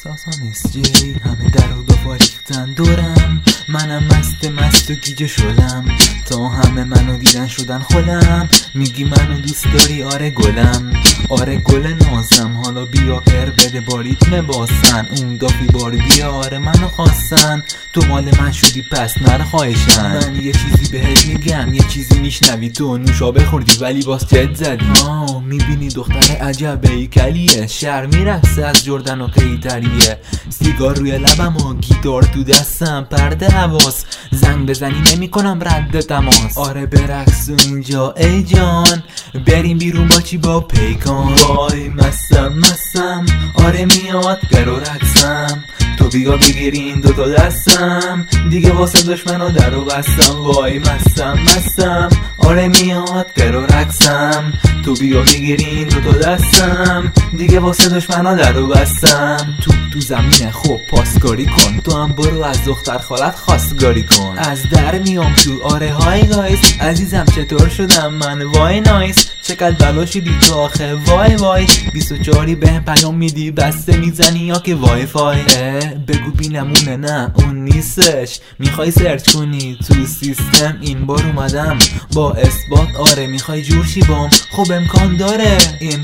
ساسان SJ همه در و دافا ریختن دورم، منم مست و گیجه شدم، تا همه منو دیدن شدن خودم. میگی منو دوست داری؟ آره گلم، آره گل نازم، حالا بیا پر بده با ریتم باسن. اون دافی بار بیا، آره منو خواستن، تو مال من شدی پس نره خواهشن. من یه چیزی بهت میگم، یه چیزی میشنوی، تو نوشابه خوردی ولی باز جد زدی. میبینی دختر عجب هیکلیه، شهر میرقصه از جردن و قیتریه، سیگار روی لبم و گیتار تو دستم، پرده حواس زنگ بزنی نمیکنم رد تماس. آره برقص اینجا ای جان، بریم بیرون با چی؟ با پیکان. وای مستم آره میاد گرو رقصم، تو بیا بگیری این دوتا دستم، دیگه واسه دشمنا درو بستم. وای مستم آره میاد گرو رقصم، تو بیا بگیری این دوتا دستم، دیگه واسه دشمنا درو بستم. تو زمینه خوب پاسکاری کن، تو هم برو از دختر خالت خواستگاری کن. از در میام تو، آره های گایز عزیزم چطور شدم من؟ وای نایس چقدر بلا شدی تو آخه، وای 24 بهم پیام میدی بسته میزنی یا که وای فای؟ بگو بینمونه، نه اون نیستش، میخوای سرچ کنی تو سیستم، این بار اومدم با اثبات. آره میخوای جورشی بام؟ خب امکان داره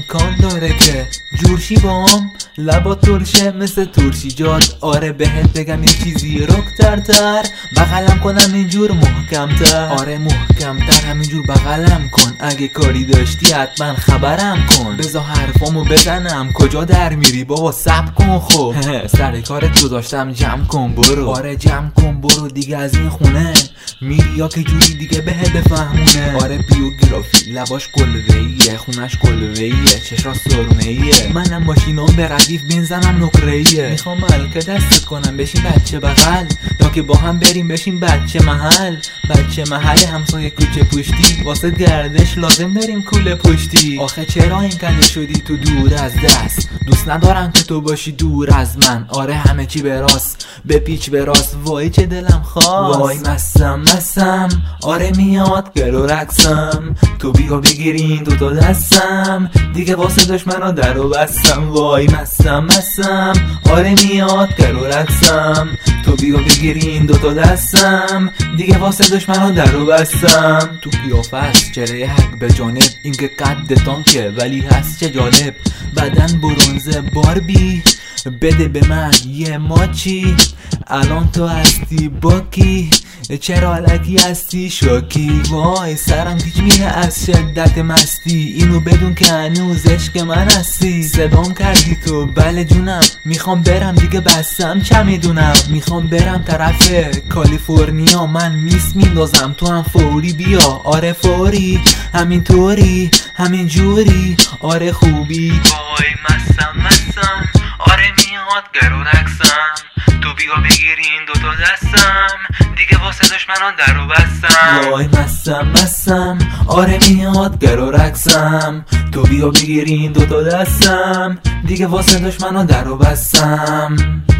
که جورشی بام، لبا ترشه مثل ترشی جاد. آره بهت بگم یه چیزی رکترتر، بغلم کنم اینجور محکمتر. آره محکمتر همینجور بغلم کن، اگه کاری داشتی حتما خبرم کن، بذار حرفامو بزنم. کجا در میری بابا؟ صبر کن خب سر کارت گذاشتم، جمع کن برو. آره جمع کن برو دیگه از این خونه، میری یا که جوری دیگه بهت بفهمونه. آره بیوگرافی لباش قلوه‌ایه، خونش قلوه‌ایه، چشاش سرمه‌ایه، منم ماشینام به ردیف بنزنم نقره‌ایه. میخوام ملکه دستت کنم بشین بچه بغل، یا که با هم بریم بشین بچه محل همسایه کوچه پشتی، واسه گردش لازم داریم کوله پشتی. آخه چرا این کنده شدی تو دور از دست؟ دوست ندارم که تو باشی دور از من. آره همه چی به راست به پیچ به راست، وای چه دلم خواست. وای مستم آره میاد گرو رقصم، تو بیا بگیری این دوتا دستم، دیگه واسه دشمنا درو بستم. وای مستم آره میاد گرو رقصم، تو بیا بگیری این دوتا دستم، دیگه واسه دشمنا درو بستم. تو قیافه است چهره حق به جانب، این که قد تانکه ولی هست چه جالب، بدن برونزه باربی، بده به من یه ماچی، الان تو هستی باکی، چرا علکی هستی شاکی؟ وای سرم پیچ میره از شدت مستی، اینو بدون که هنوز عشق من هستی. صدام کردی تو؟ بله جونم، میخوام برم دیگه بستم چه میدونم، میخوام برم طرف کالیفرنیا، من میس میندازم تو هم فوری بیا. آره فوری همینطوری همینجوری، آره خوبی. وای مستم آره میاد گرو رقصم، تو بیا بگیری این دوتا دستم، دیگه واسه دشمنان درو بستم. وای مستم آره میاد گرو رقصم، تو بیا بگیری این دوتا دستم، دیگه واسه دشمنان درو بستم.